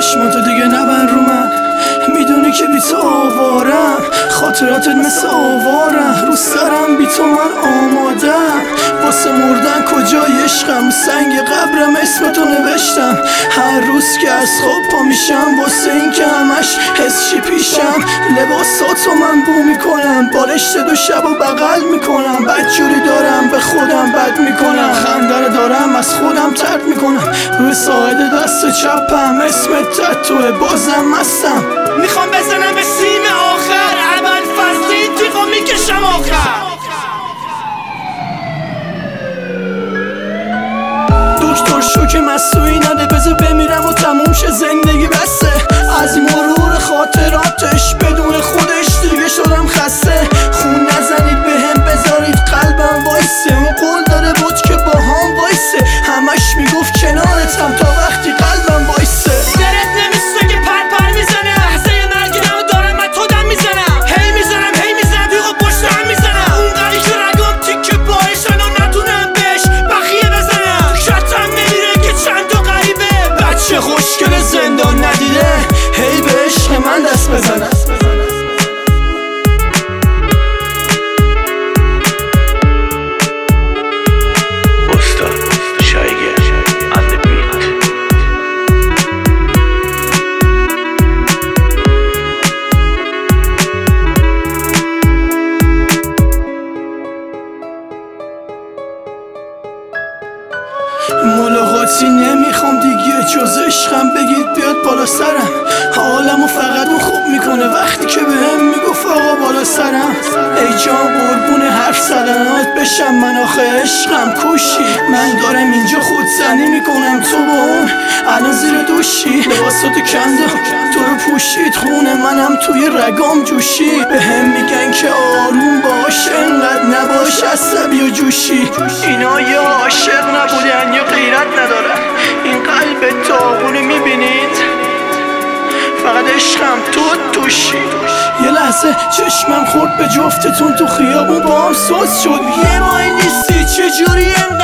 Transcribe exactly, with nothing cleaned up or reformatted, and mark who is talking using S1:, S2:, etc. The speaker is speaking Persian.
S1: چشماتو دیگه نبر رو من، میدونی که بی تو آوارم، خاطراتت مثل آوارم، رو سرم بی تو من آمادم، واسه مردن کجای عشقم، سنگ قبرم اسمتو نوشتم، هر روز که از خواب پا میشم واسه این که همش حس چی پیشم، لباساتو من بو میکنم، بالشت دو شب و بغل میکنم، بدجوری دارم به خودم بد میکنم، خنده دارم از خودم ترد میکنم، روی ساعد دست چپم اسمت تتوه بازم مستم،
S2: میخوام بزنم به سیم آخر، اول فصلی تیغو میکشم آخر.
S1: دکتر شوک مستوی نده بذار بمیرم و تموم شه زندگی بسته، از مرور خاطراتش بدون خودش دیگه شدم خسته، خون نزنید به هم بذارید قلبم وایسه، اون قول داده بود که با هم وایسه، همش میگفت کنارتم تا وقتی قلبم وایسه،
S2: درت نمیسته که پر پر میزنه، لحظه مرگیدم دارم من تو دم میزنم، هی میزنم هی میزنم دیگه پشت هم میزنم، اون قلی که رگام تیکه پایشن و نتونم بهش بخیه بزنم، شتم نمیره که چند تا غریبه
S1: بچه خوشگل زندان ندیده هی به عشق من دست بزنم. ملاقاتی نمیخوام دیگه جز عشقم، بگید بیاد بالا سرم، حالمو فقط اون خوب میکنه وقتی که بهم میگفت آقا بالا سرم، ای جان قربون حرف زدنات بشم من آخه عشقم کوشی، من دارم اینجا خودزنی میکنم تو با اون الان زیر دوشی، لباساتو کندم تو رو پوشید، خونه منم توی رگام جوشی، بهم میگن که آروم باش انقدر نباش عصبی و جوشی، اینا یا عاشق نبودن یا غیرت ندارن، این قلب داغونو میبینید فقط عشقم تو توشی، یه لحظه چشمم خورد به جفتتون تو خیابون با هم سوز شد، یه ماه نیستی چجوری